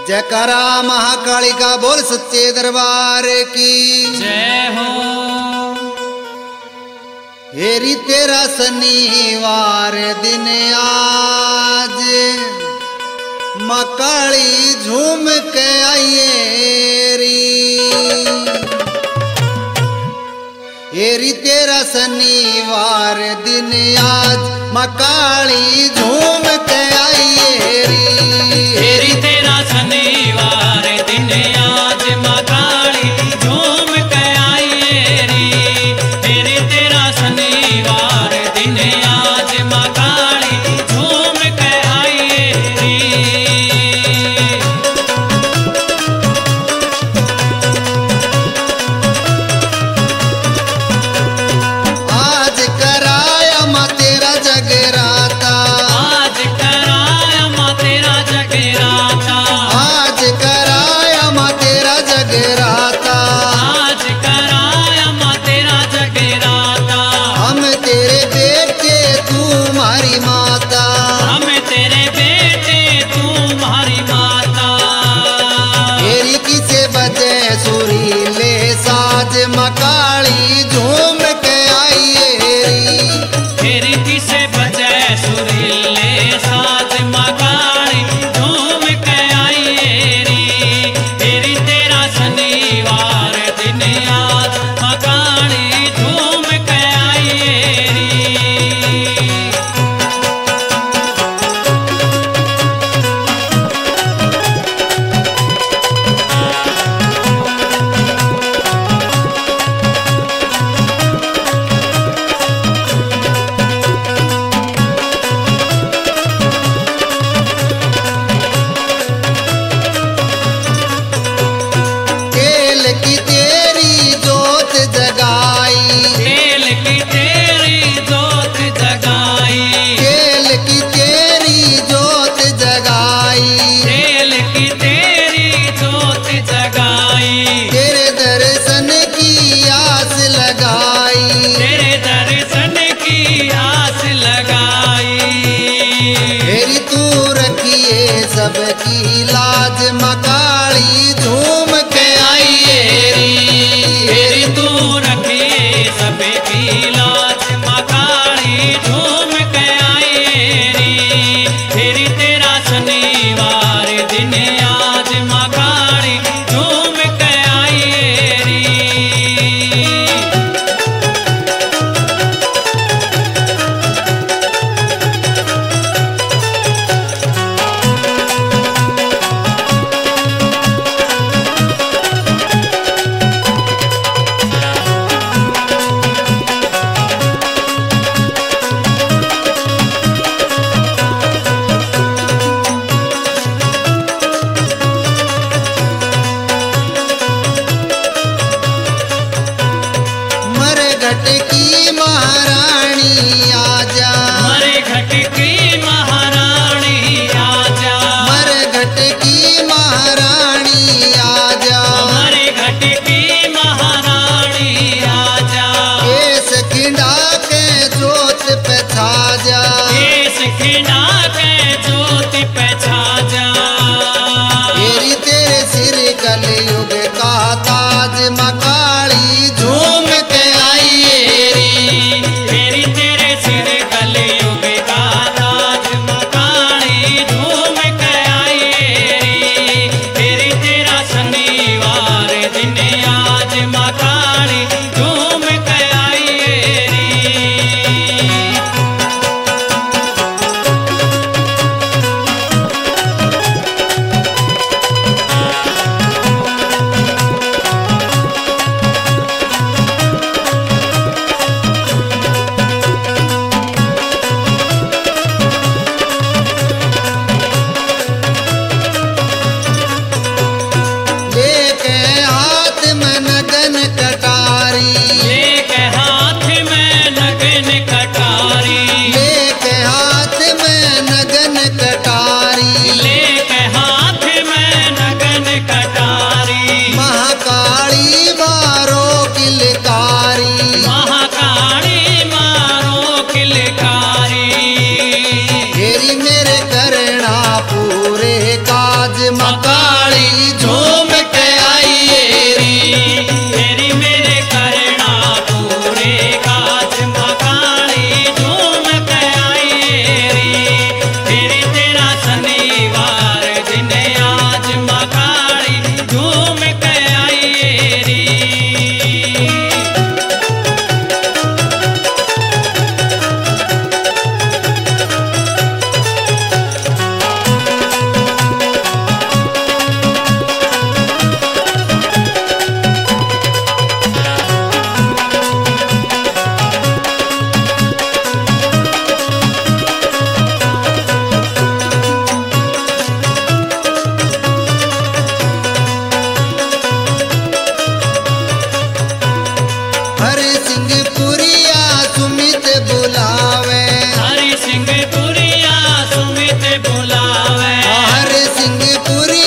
जयकारा महाकाली का बोल सच्चे दरबार की जय हो। हेरी तेरा शनिवार दिन आज मकाली झूम के आइए री। हेरी तेरा शनिवार दिन आज मकाली झूम के आइए री। हेरी तेरा शनिवार दिन आज मकाली झूम के आइए री। हेरी तेरा शनिवार दिन आज मकाली झूम के आइए री। आज कराया माँ तेरा जगराता, आज कराया माँ तेरा जगराता, आज कराया माँ तेरा जगराता। आज कराया माँ तेरा जगराता। हम तेरे बेटे तुम्हारी माता, हम तेरे बेटे तुम्हारी माता। तेरी किसे बजे सुरीले साज मकाली झूम के आइए री। तेरी किसे बजे सुरीले साज मकाली झूम के आइए री। तेरी तेरा शनिवार दिन आज मकाली झूम के आइए री। तेल की तेरी जोत जगाई, तेल की तेरी जोत जगाई, तेल की तेरी जोत जगाई। तेल की तेरी जोत जगाई। तेरे दर्शन की आस लगाई, तेरे दर्शन की आस लगाई। तेरी तू रखिए सबकी लाज मकाली झूम के आइए री। तेरी तू रखिए सबकी लाज मकाली झूम के आइए री। तेरी तेरा शनिवार दिन आज मकाली झूम के आइए री। आवे हर सिंहपुरी